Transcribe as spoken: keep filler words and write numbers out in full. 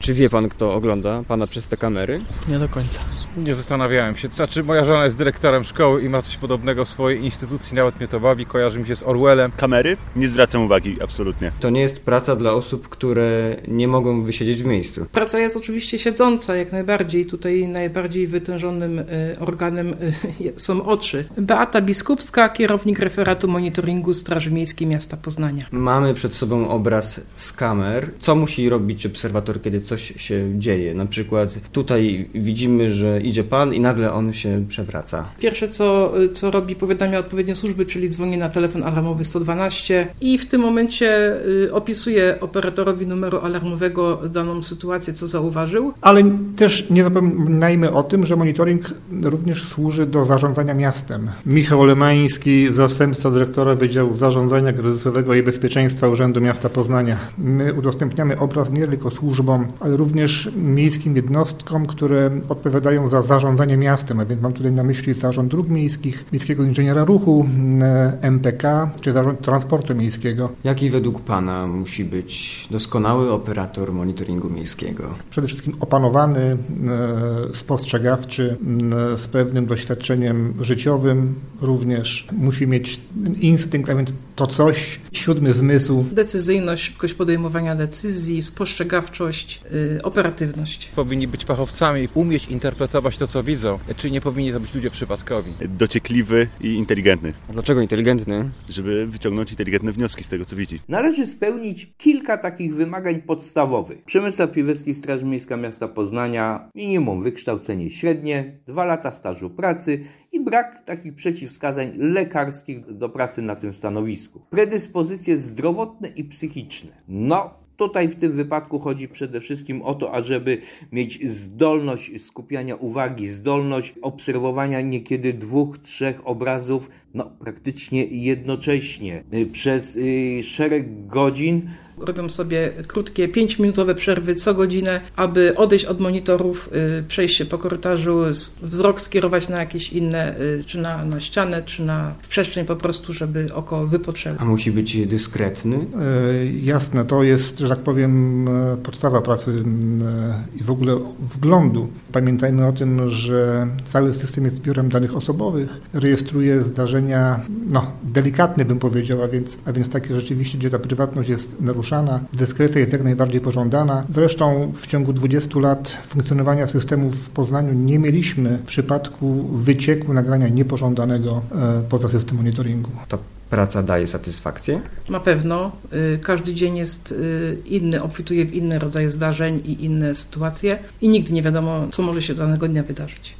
Czy wie pan, kto ogląda pana przez te kamery? Nie do końca. Nie zastanawiałem się. To znaczy, moja żona jest dyrektorem szkoły i ma coś podobnego w swojej instytucji, nawet mnie to bawi, kojarzy mi się z Orwellem. Kamery? Nie zwracam uwagi, absolutnie. To nie jest praca dla osób, które nie mogą wysiedzieć w miejscu. Praca jest oczywiście siedząca, jak najbardziej. Tutaj najbardziej wytężonym y, organem y, są oczy. Beata Biskupska, kierownik referatu monitoringu Straży Miejskiej Miasta Poznania. Mamy przed sobą obraz z kamer. Co musi robić obserwator, kiedy coś się dzieje? Na przykład tutaj widzimy, że idzie pan i nagle on się przewraca. Pierwsze, co, co robi, powiadamia odpowiednie służby, czyli dzwoni na telefon alarmowy sto dwanaście i w tym momencie y, opisuje operatorowi numeru alarmowego daną sytuację, co zauważył. Ale też nie zapominajmy o tym, że monitoring również służy do zarządzania miastem. Michał Lemański, zastępca dyrektora Wydziału Zarządzania Kryzysowego i Bezpieczeństwa Urzędu Miasta Poznania. My udostępniamy obraz nie tylko służbom, ale również miejskim jednostkom, które odpowiadają za zarządzanie miastem, a więc mam tutaj na myśli Zarząd Dróg Miejskich, Miejskiego Inżyniera Ruchu, M P K czy Zarząd Transportu Miejskiego. Jaki według pana musi być doskonały operator monitoringu miejskiego? Przede wszystkim opanowany, spostrzegawczy, z pewnym doświadczeniem życiowym również. Musi mieć instynkt, a więc to coś, siódmy zmysł. Decyzyjność, szybkość podejmowania decyzji, spostrzegawczość, yy, operatywność. Powinni być fachowcami, umieć interpretować to, co widzą, czyli nie powinni to być ludzie przypadkowi. Dociekliwy i inteligentny. A dlaczego inteligentny? Żeby wyciągnąć inteligentne wnioski z tego, co widzi. Należy spełnić kilka takich wymagań podstawowych. Przemysław Pilecki, Straż Miejska Miasta Poznania, minimum wykształcenie średnie, dwa lata stażu pracy i brak takich przeciwwskazań lekarskich do pracy na tym stanowisku. Predyspozycje zdrowotne i psychiczne. No, tutaj w tym wypadku chodzi przede wszystkim o to, ażeby mieć zdolność skupiania uwagi, zdolność obserwowania niekiedy dwóch, trzech obrazów, no praktycznie jednocześnie przez y, szereg godzin. Robią sobie krótkie, pięciominutowe przerwy co godzinę, aby odejść od monitorów, y, przejść się po korytarzu, wzrok skierować na jakieś inne, y, czy na, na ścianę, czy na przestrzeń po prostu, żeby oko wypoczęło. A musi być dyskretny? E, jasne, to jest, że tak powiem, podstawa pracy i w ogóle wglądu. Pamiętajmy o tym, że cały system jest zbiorem danych osobowych, rejestruje zdarzenia, no, delikatne bym powiedział, a więc, a więc takie rzeczywiście, gdzie ta prywatność jest naruszona. Dyskrecja jest jak najbardziej pożądana. Zresztą w ciągu dwudziestu lat funkcjonowania systemu w Poznaniu nie mieliśmy przypadku wycieku nagrania niepożądanego e, poza system monitoringu. Ta praca daje satysfakcję? Na pewno. Y, każdy dzień jest y, inny, obfituje w inne rodzaje zdarzeń i inne sytuacje i nigdy nie wiadomo, co może się danego dnia wydarzyć.